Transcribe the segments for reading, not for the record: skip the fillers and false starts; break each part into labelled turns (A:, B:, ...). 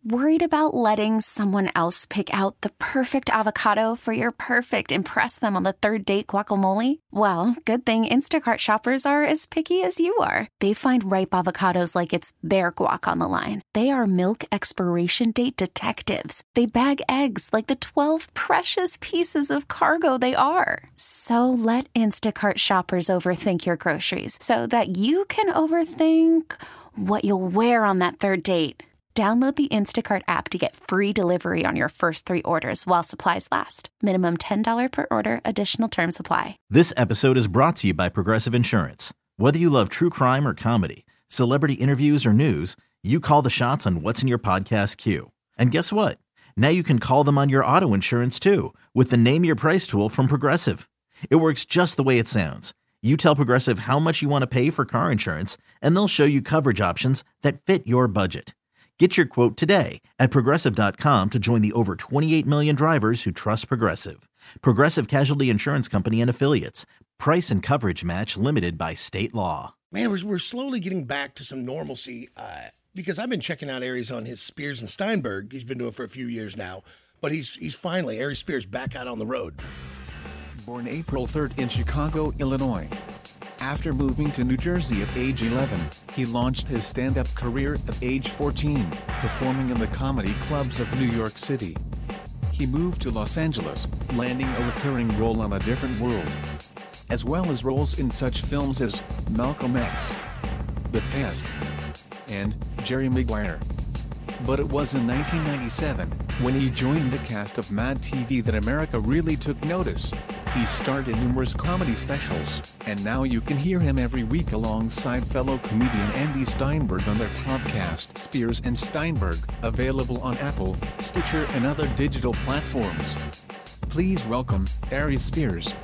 A: Worried about letting someone else pick out the perfect avocado for your perfect impress them on the third date guacamole? Well, good thing Instacart shoppers are as picky as you are. They find ripe avocados like it's their guac on the line. They are milk expiration date detectives. They bag eggs like the 12 precious pieces of cargo they are. So let Instacart shoppers overthink your groceries so that you can overthink what you'll wear on that third date. Download the Instacart app to get free delivery on your first 3 orders while supplies last. Minimum $10 per order. Additional terms apply.
B: This episode is brought to you by Progressive Insurance. Whether you love true crime or comedy, celebrity interviews or news, you call the shots on what's in your podcast queue. And guess what? Now you can call them on your auto insurance too with the Name Your Price tool from Progressive. It works just the way it sounds. You tell Progressive how much you want to pay for car insurance, and they'll show you coverage options that fit your budget. Get your quote today at Progressive.com to join the over 28 million drivers who trust Progressive. Progressive Casualty Insurance Company and Affiliates. Price and coverage match limited by state law.
C: Man, we're slowly getting back to some normalcy because I've been checking out Aries on his Spears and Steinberg. He's been doing it for a few years now, but he's finally, Aries Spears, back out on the road.
D: Born April 3rd in Chicago, Illinois. After moving to New Jersey at age 11, he launched his stand-up career at age 14, performing in the comedy clubs of New York City. He moved to Los Angeles, landing a recurring role on A Different World, as well as roles in such films as Malcolm X, The Pest, and Jerry Maguire. But it was in 1997, when he joined the cast of Mad TV, that America really took notice. He starred in numerous comedy specials, and now you can hear him every week alongside fellow comedian Andy Steinberg on their podcast Spears and Steinberg, available on Apple, Stitcher and other digital platforms. Please welcome, Aries Spears.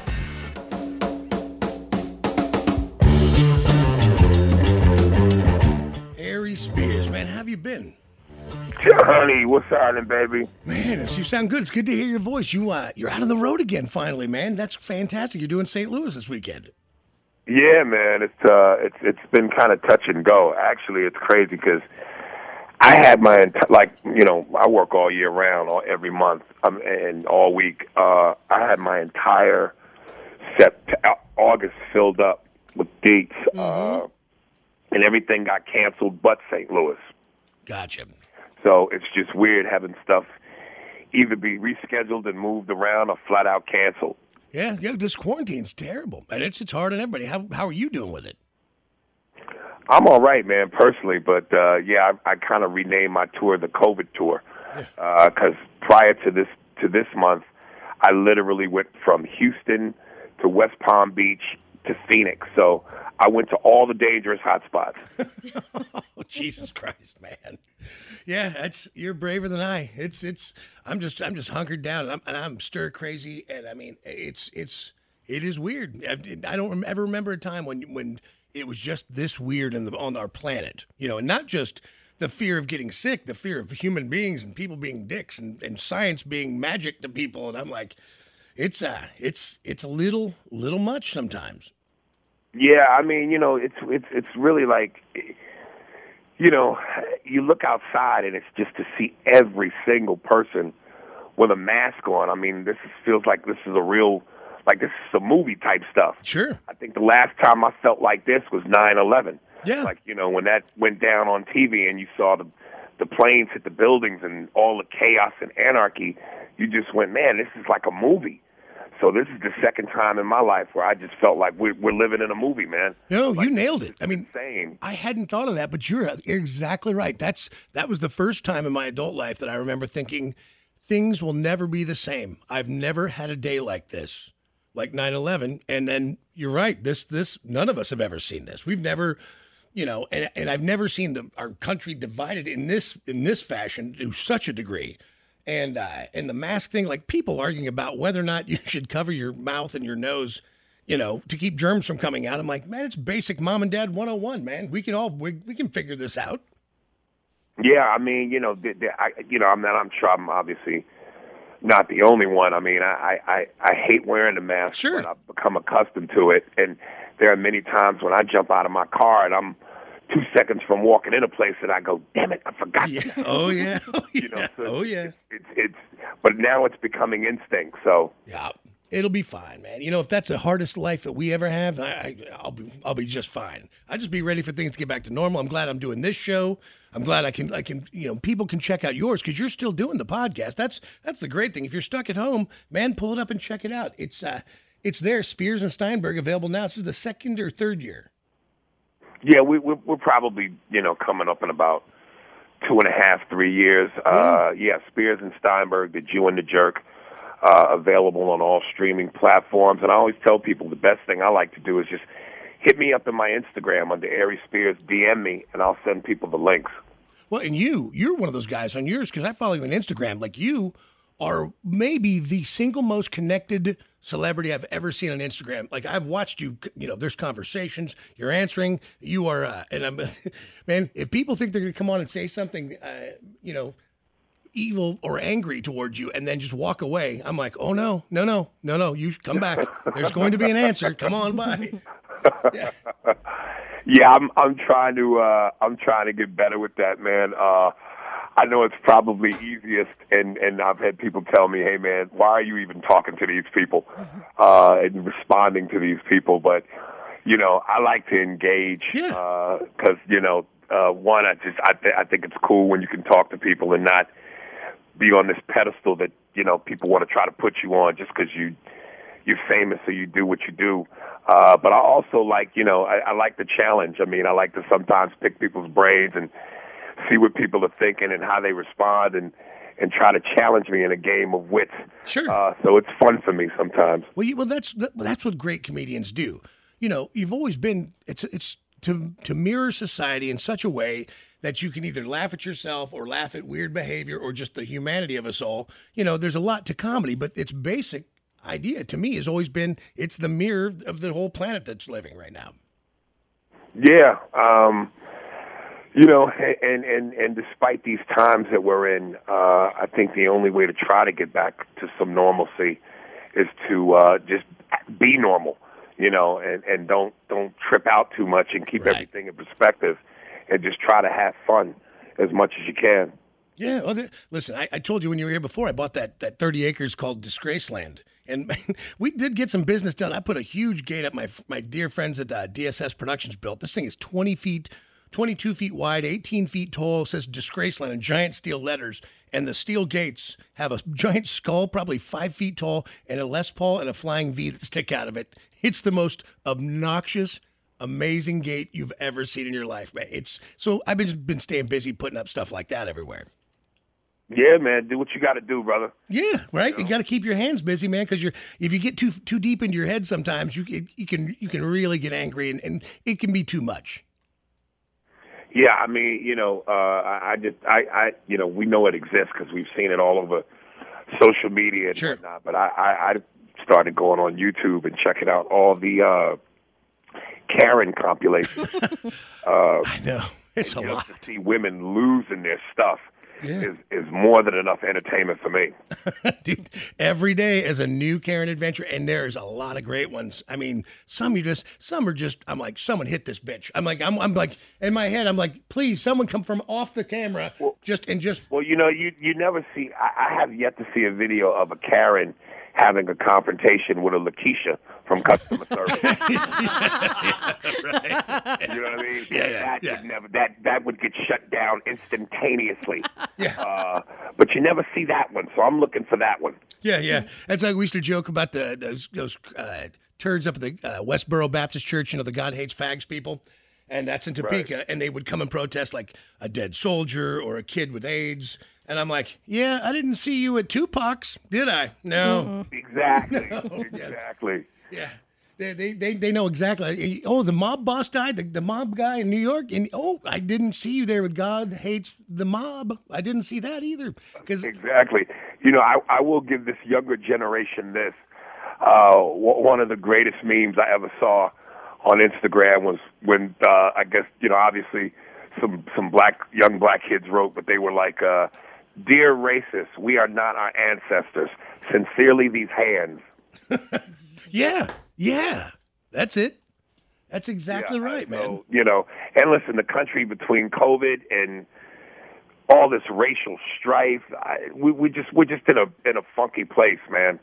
C: Aries Spears, man, how have you been?
E: Johnny, what's happening, baby?
C: Man, you sound good. It's good to hear your voice. You're out on the road again, finally, man. That's fantastic. You're doing St. Louis this weekend.
E: Yeah, man. It's been kind of touch and go. Actually, it's crazy because I had I work all year round, every month, and all week. I had my entire August filled up with dates, and everything got canceled but St. Louis.
C: Gotcha.
E: So it's just weird having stuff either be rescheduled and moved around or flat out canceled.
C: Yeah, this quarantine's terrible, and it's hard on everybody. How are you doing with it?
E: I'm all right, man, personally, but I kind of renamed my tour the COVID tour because prior to this month, I literally went from Houston to West Palm Beach to Phoenix. So I went to all the dangerous hotspots.
C: Oh, Jesus Christ, man! Yeah, you're braver than I. I'm just hunkered down, and I'm stir crazy, and I mean, it is weird. I don't ever remember a time when it was just this weird on our planet, and not just the fear of getting sick, the fear of human beings and people being dicks and science being magic to people, and I'm like, it's a little much sometimes.
E: Yeah, I mean, it's really like, you look outside and it's just to see every single person with a mask on. I mean, feels like this is this is a movie type stuff.
C: Sure.
E: I think the last time I felt like this was 9/11.
C: Yeah.
E: Like, when that went down on TV and you saw the planes hit the buildings and all the chaos and anarchy, you just went, man, this is like a movie. So this is the second time in my life where I just felt like we're living in a movie, man.
C: No,
E: like,
C: you nailed it. I mean,
E: insane.
C: I hadn't thought of that, but you're exactly right. That was the first time in my adult life that I remember thinking things will never be the same. I've never had a day like this, like 9/11. And then you're right. This none of us have ever seen this. We've never, and I've never seen our country divided in this fashion to such a degree. And the mask thing, like people arguing about whether or not you should cover your mouth and your nose, to keep germs from coming out. I'm like, man, it's basic mom and dad 101, man. We can figure this out.
E: Yeah, I mean, I'm sure I'm obviously not the only one. I mean, I hate wearing the mask.
C: Sure.
E: But I've become accustomed to it, and there are many times when I jump out of my car and I'm 2 seconds from walking in a place and I go, damn it, I forgot.
C: Yeah. Oh yeah. Oh yeah.
E: You know, so
C: Oh yeah.
E: It's but now it's becoming instinct. So
C: Yeah. It'll be fine, man. You know, if that's the hardest life that we ever have, I'll be just fine. I'll just be ready for things to get back to normal. I'm glad I'm doing this show. I'm glad I can, people can check out yours because you're still doing the podcast. That's the great thing. If you're stuck at home, man, pull it up and check it out. It's there, Spears and Steinberg, available now. This is the second or third year.
E: yeah, we're probably, coming up in about 2.5, 3 years. Yeah, Spears and Steinberg, the Jew and the Jerk. Available on all streaming platforms. And I always tell people the best thing I like to do is just hit me up in my Instagram under Aries Spears, DM me, and I'll send people the links.
C: Well, and you're one of those guys on yours because I follow you on Instagram. Like, you are maybe the single most connected celebrity I've ever seen on Instagram. Like, I've watched you, there's conversations, you're answering, you are, and I'm, man, if people think they're going to come on and say something, evil or angry towards you and then just walk away, I'm like, oh no, you come back. There's going to be an answer. Come on by. Yeah.
E: Yeah, I'm trying to get better with that, man. I know it's probably easiest, and I've had people tell me, hey man, why are you even talking to these people and responding to these people? But I like to engage because one, I think it's cool when you can talk to people and not be on this pedestal that people want to try to put you on just because you're famous or you do what you do. But I also like I like the challenge. I mean, I like to sometimes pick people's brains and see what people are thinking and how they respond and try to challenge me in a game of wits.
C: Sure.
E: So it's fun for me sometimes.
C: Well, that's what great comedians do. You've always been. It's to mirror society in such a way that you can either laugh at yourself or laugh at weird behavior or just the humanity of us all. There's a lot to comedy, but its basic idea to me has always been it's the mirror of the whole planet that's living right now.
E: Yeah. And despite these times that we're in, I think the only way to try to get back to some normalcy is to just be normal, and don't trip out too much and keep everything in perspective. And just try to have fun as much as you can.
C: Yeah. Well, listen, I told you when you were here before, I bought that 30 acres called Disgraceland. And we did get some business done. I put a huge gate up my dear friends at DSS Productions built. This thing is 22 feet wide, 18 feet tall. It says Disgraceland in giant steel letters. And the steel gates have a giant skull, probably 5 feet tall, and a Les Paul and a flying V that stick out of it. It's the most obnoxious, amazing gate you've ever seen in your life, man. So I've been staying busy putting up stuff like that everywhere.
E: Yeah, man, do what you got to do, brother.
C: Yeah, right. You got to keep your hands busy, man, because if you get too deep into your head, sometimes you can really get angry, and it can be too much.
E: Yeah, I mean, we know it exists because we've seen it all over social media and whatnot. But I started going on YouTube and checking out all the Karen compilations.
C: I know. It's a lot.
E: To see women losing their stuff is more than enough entertainment for me.
C: Dude, every day is a new Karen adventure, and there's a lot of great ones. I mean, some are just, I'm like, someone hit this bitch. I'm like, in my head, I'm like, please, someone come from off the camera.
E: Well, you never see, I have yet to see a video of a Karen having a confrontation with a Lakeisha from customer service.
C: Right.
E: You know what I mean?
C: Yeah.
E: That would get shut down instantaneously.
C: Yeah.
E: But you never see that one, so I'm looking for that one.
C: Yeah. That's like we used to joke about those turds up at the Westboro Baptist Church, the God Hates Fags people. And that's in Topeka. Right. And they would come and protest like a dead soldier or a kid with AIDS. And I'm like, yeah, I didn't see you at Tupac's, did I? No.
E: Mm-hmm. Exactly.
C: No.
E: Exactly.
C: Yeah. They know exactly. Oh, the mob boss died, the mob guy in New York. And I didn't see you there with God Hates the Mob. I didn't see that either.
E: Exactly. I will give this younger generation this. One of the greatest memes I ever saw on Instagram was when, I guess, obviously some young black kids wrote, but they were like, "Dear racists, we are not our ancestors. Sincerely, these hands."
C: Yeah, that's it. That's exactly right, man.
E: So, you know, and listen, the country between COVID and all this racial strife, we're just in a funky place, man.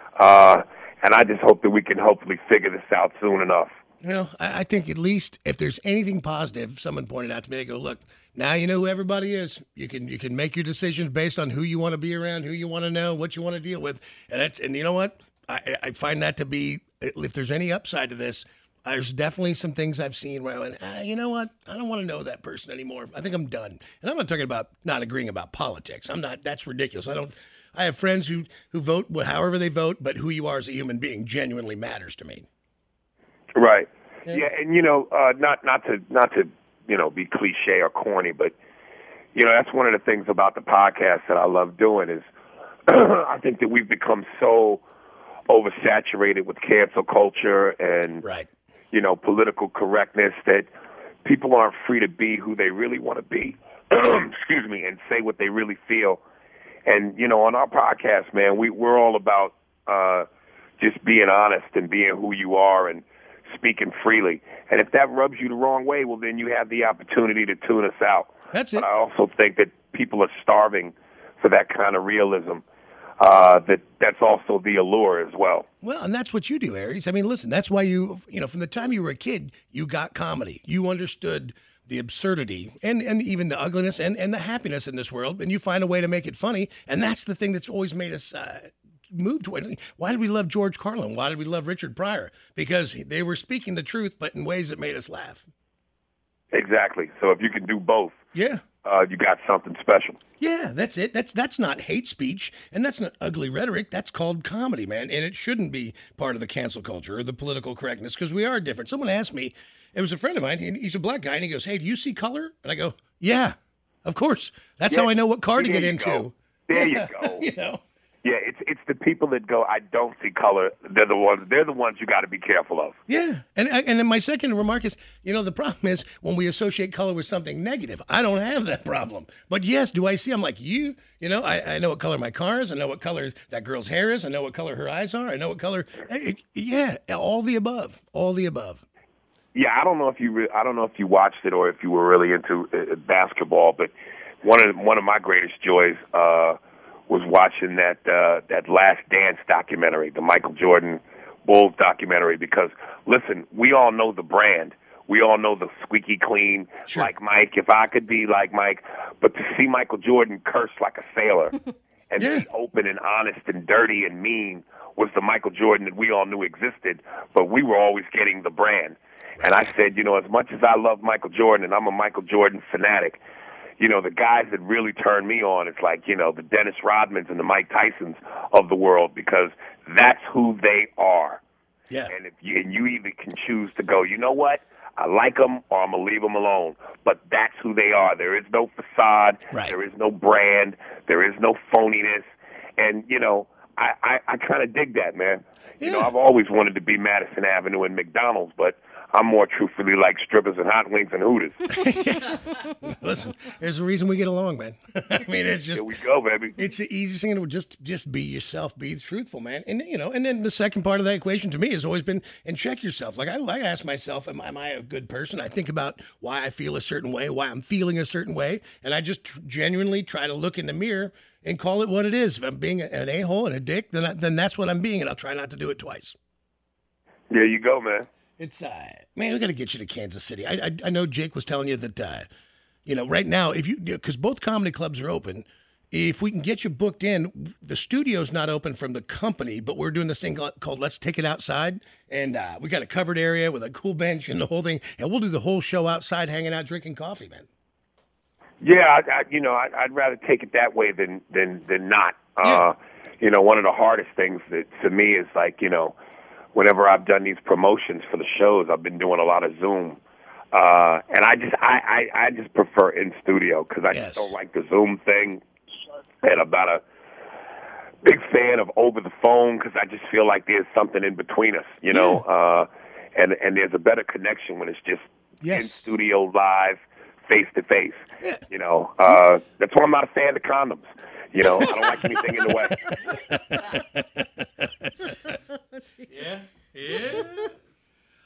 E: And I just hope that we can hopefully figure this out soon enough.
C: You know, I think at least if there's anything positive, someone pointed out to me, they go, look, now you know who everybody is. You can make your decisions based on who you want to be around, who you want to know, what you want to deal with. And you know what? I find that to be, if there's any upside to this, there's definitely some things I've seen where I went, you know what? I don't want to know that person anymore. I think I'm done. And I'm not talking about not agreeing about politics. I'm not, that's ridiculous. I have friends who vote however they vote, but who you are as a human being genuinely matters to me.
E: Right. Yeah, and you know, not to you know, be cliche or corny, but you know, that's one of the things about the podcast that I love doing is I think that we've become so oversaturated with cancel culture and you know, political correctness that people aren't free to be who they really want to be. Excuse me, and say what they really feel. And you know, on our podcast, man, we're all about just being honest and being who you are and speaking freely. And if that rubs you the wrong way, well, then you have the opportunity to tune us out.
C: That's it.
E: But I also think that people are starving for that kind of realism. That's also the allure as well.
C: Well, and that's what you do, Aries. I mean, listen, that's why you know, from the time you were a kid, you got comedy. You understood the absurdity and even the ugliness and the happiness in this world, and you find a way to make it funny. And that's the thing that's always made us move to it. Why did we love George Carlin? Why did we love Richard Pryor? Because they were speaking the truth, but in ways that made us laugh.
E: Exactly. So if you can do both,
C: you
E: got something special.
C: Yeah, that's it. That's not hate speech, and that's not ugly rhetoric. That's called comedy, man, and it shouldn't be part of the cancel culture or the political correctness because we are different. Someone asked me, it was a friend of mine, he's a black guy, and he goes, hey, do you see color? And I go, yeah, of course. That's how I know what car to get into.
E: There you go.
C: You know.
E: Yeah, it's the people that go, I don't see color. They're the ones you got to be careful of.
C: Yeah, and then my second remark is, you know, the problem is when we associate color with something negative. I don't have that problem, but yes, do I see? I'm like you know, I know what color my car is. I know what color that girl's hair is. I know what color her eyes are. I know what color. Yeah, all the above.
E: Yeah, I don't know if you watched it or if you were really into basketball, but one of my greatest joys was watching that Last Dance documentary, the Michael Jordan Bulls documentary, because, listen, we all know the brand. We all know the squeaky clean, like Mike, if I could be like Mike. But to see Michael Jordan curse like a sailor and be open and honest and dirty and mean was the Michael Jordan that we all knew existed, but we were always getting the brand. And I said, you know, as much as I love Michael Jordan and I'm a Michael Jordan fanatic, you know, the guys that really turn me on, it's like, you know, the Dennis Rodmans and the Mike Tysons of the world, because that's who they are.
C: Yeah.
E: And you either can choose to go, you know what, I like them or I'm going to leave them alone. But that's who they are. There is no facade.
C: Right.
E: There is no brand. There is no phoniness. And, you know, I kind of dig that, man.
C: Yeah.
E: You know, I've always wanted to be Madison Avenue and McDonald's, but I'm more truthfully like strippers and hot wings and Hooters.
C: Listen, there's a reason we get along, man. I mean, it's just...
E: Here we go, baby.
C: It's the easiest thing to just be yourself, be truthful, man. And, you know, and then the second part of that equation to me has always been, and check yourself. Like, I ask myself, am I a good person? I think about why I feel a certain way, why I'm feeling a certain way, and I just genuinely try to look in the mirror and call it what it is. If I'm being an a-hole and a dick, then that's what I'm being, and I'll try not to do it twice.
E: There you go, man.
C: It's, man, we got to get you to Kansas City. I know Jake was telling you that, you know, right now, because both comedy clubs are open, if we can get you booked in, the studio's not open from the company, but we're doing this thing called Let's Take It Outside. And we got a covered area with a cool bench and the whole thing. And we'll do the whole show outside, hanging out, drinking coffee, man.
E: Yeah, I'd rather take it that way than not.
C: Yeah.
E: You know, one of the hardest things that to me is like, you know, whenever I've done these promotions for the shows, I've been doing a lot of Zoom. And I just prefer in studio because I just don't like the Zoom thing. And I'm not a big fan of over the phone because I just feel like there's something in between us, you know. And there's a better connection when it's just in studio live, face to face. You know, that's why I'm not a fan of condoms. You know, I don't like anything in the way.
C: Yeah.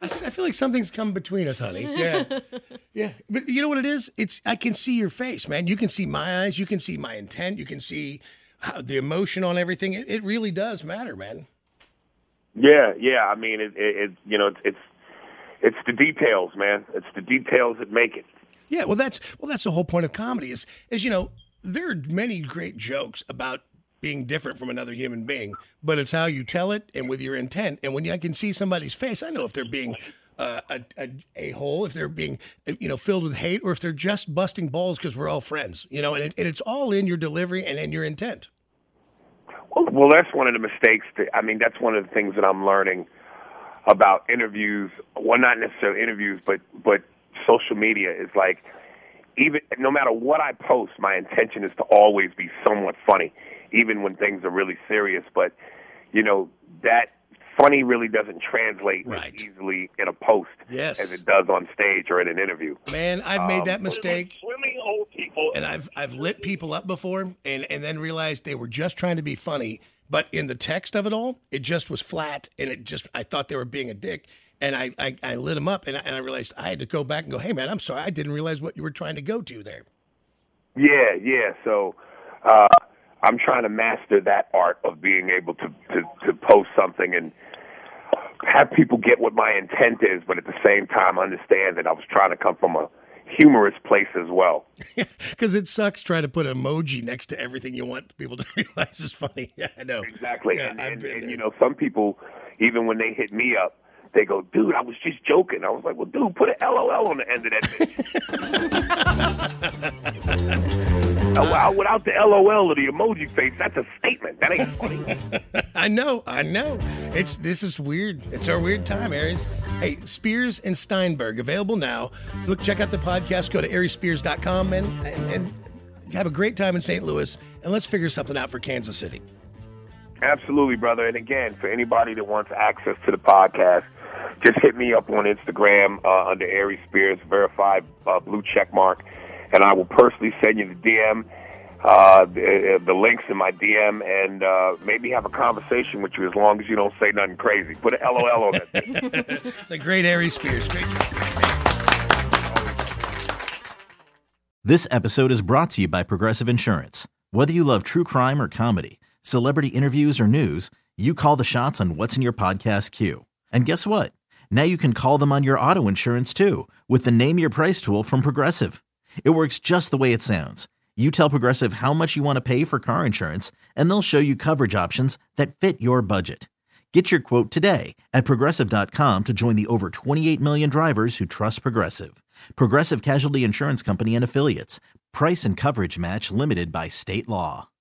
C: I feel like something's come between us, honey. Yeah. Yeah. But you know what it is? I can see your face, man. You can see my eyes. You can see my intent. You can see the emotion on everything. It really does matter, man.
E: Yeah. I mean, it's the details, man. It's the details that make it.
C: Yeah. Well, that's the whole point of comedy is there are many great jokes about being different from another human being, but it's how you tell it and with your intent. And when I can see somebody's face, I know if they're being a hole, if they're being filled with hate, or if they're just busting balls because we're all friends. And it's all in your delivery and in your intent.
E: Well, that's one of the mistakes. That's one of the things that I'm learning about interviews. Well, not necessarily interviews, but social media is like, even no matter what I post, my intention is to always be somewhat funny, even when things are really serious. But, that funny really doesn't translate as easily in a post as it does on stage or in an interview.
C: Man, I've made that mistake. Swimming old people. And I've lit people up before and then realized they were just trying to be funny. But in the text of it all, it just was flat. And I thought they were being a dick. And I lit them up, and I realized I had to go back and go, hey, man, I'm sorry. I didn't realize what you were trying to go to there.
E: Yeah. So I'm trying to master that art of being able to post something and have people get what my intent is, but at the same time understand that I was trying to come from a humorous place as well.
C: Because it sucks trying to put an emoji next to everything you want people to realize is funny. Yeah, I know.
E: Exactly. Yeah, and some people, even when they hit me up, they go, dude, I was just joking. I was like, well, dude, put an LOL on the end of that thing. Without the LOL or the emoji face, that's a statement. That ain't funny.
C: I know. This is weird. It's our weird time, Aries. Hey, Spears and Steinberg, available now. Look, check out the podcast. Go to ariesspears.com and have a great time in St. Louis. And let's figure something out for Kansas City.
E: Absolutely, brother. And again, for anybody that wants access to the podcast, just hit me up on Instagram under Aries Spears, verified blue check mark, and I will personally send you the DM, the links in my DM, and maybe have a conversation with you as long as you don't say nothing crazy. Put an LOL on that thing.
C: The great Aries Spears. Great.
B: This episode is brought to you by Progressive Insurance. Whether you love true crime or comedy, celebrity interviews or news, you call the shots on what's in your podcast queue. And guess what? Now you can call them on your auto insurance too with the Name Your Price tool from Progressive. It works just the way it sounds. You tell Progressive how much you want to pay for car insurance, and they'll show you coverage options that fit your budget. Get your quote today at Progressive.com to join the over 28 million drivers who trust Progressive. Progressive Casualty Insurance Company and Affiliates. Price and coverage match limited by state law.